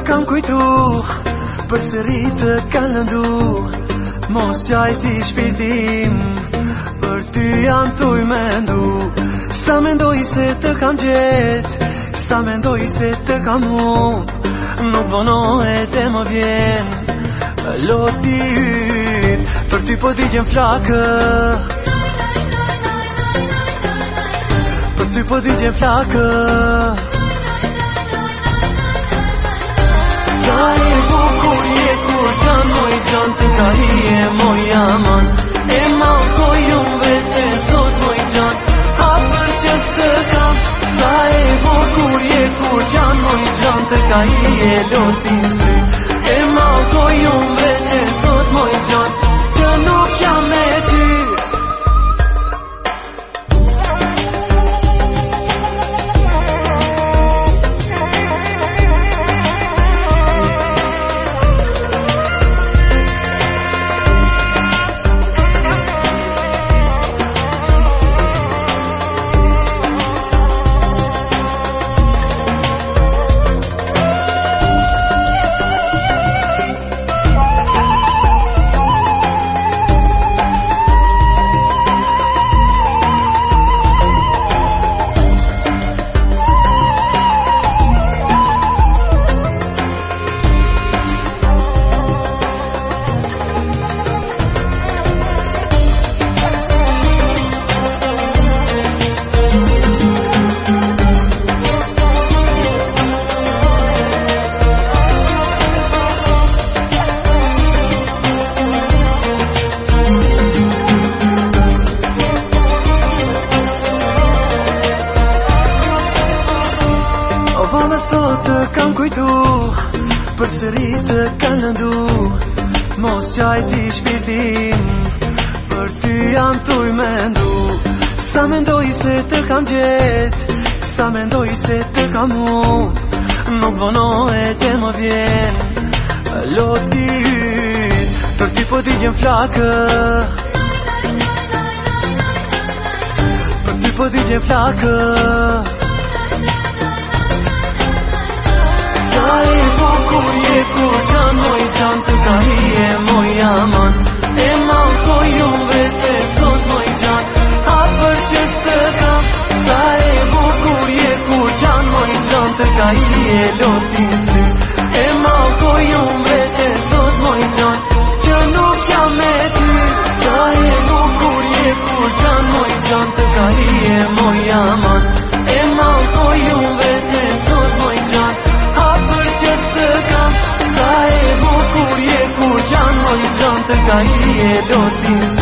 kam kujtu, përsëri të kanë lëndu, mos qajti shpirtim, për ty jam tuj mendu. Sa mendoj se të kam gjet, sa mendoj se të kam humb, nuk vonohet e më vjen loti yt, për ty po digjem flakë, për ty po digjem flakë. Sa e bukur je kur gjan moj gjan, të ka hije moj aman, e malkoj unë vete sot moj gjan, hapër qës të kam. Sa e bukur je kur gjan moj gjan, të ka hije lotin sy, e malkoj unë vete sot moj gjan, që nuk jam me ty. Sot të kam kujtu, përsëri të kanë lëndu, mos qajti shpirtim, për ty jam tuj mendu. Sa mendoj se të kam gjet, sa mendoj se të kam humb, nuk vonohet e më vjen loti yt, për ty po digjem flakë, për ty po digjem flakë. Sa e bukur je kur gjan moj gjan, të ka hije moj aman, e malkoj unë vete sot moj gjan, hapër qës të kam. Sa e bukur je kur gjan moj gjan, të ka hije lotin sy, e malkoj unë vete sot moj gjan, që nuk jam me ty. Sa e bukur je kur gjan moj gjan, të ka hije moj aman, e malkoj unë vete sot moj gjan, hapër qës të kam. Sa e bukur je kur gjan moj gjan, të ka hije lotin sy,